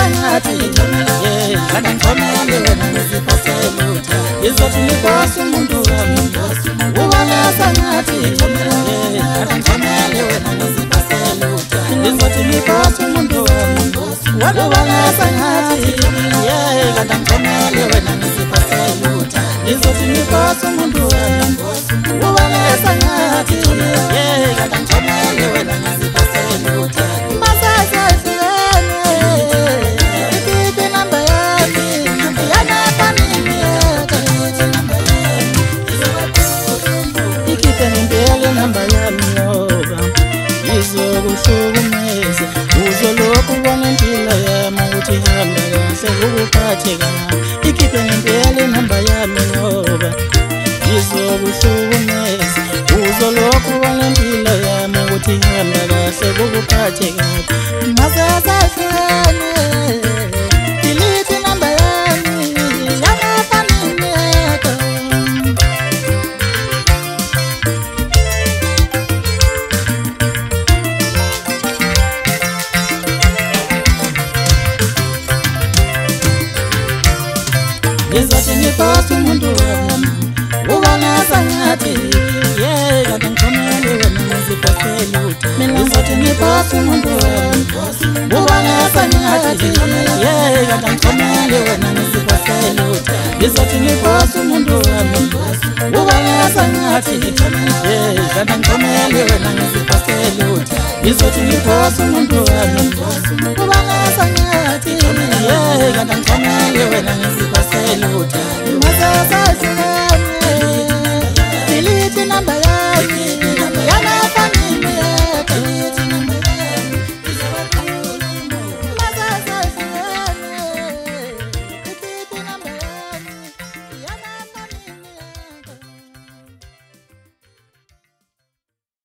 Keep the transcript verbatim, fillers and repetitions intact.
ngathi yeah kana ngithomele wena ngiziphaselutha ngizothi ngibose umuntu wami ubalesa ngathi yeah kana ngithomele wena ngiziphaselutha ngizothi ngibose umuntu wami ubalesa ngathi yeah kana ngithomele wena ngiziphaselutha ngizothi ngibose umuntu wami ubalesa ngathi yeah kana ngithomele wena ngiziphaselutha Uzokuhlukumeza uzolokhu ubona impilo yami ukuthi ihamba kahle ukuphathe kahle ikhiphe ngempela inamba yami ngoba ngizokuhlukumeza uzolokhu ubona impilo yami ukuthi ihamba kahle ukuphathe kahle masasahlane delete inamba yami yangafanele Ngizothi ngibose umuntu wami ubalesa ngathi yeah kana ngithomele wena ngiziphaselutha ngizothi ngibose umuntu wami ubalesa ngathi yeah kana ngithomele wena ngiziphaselutha ngizothi ngibose umuntu wami ubalesa ngathi yeah kana ngithomele wena ngiziphaselutha ngizothi ngibose umuntu wami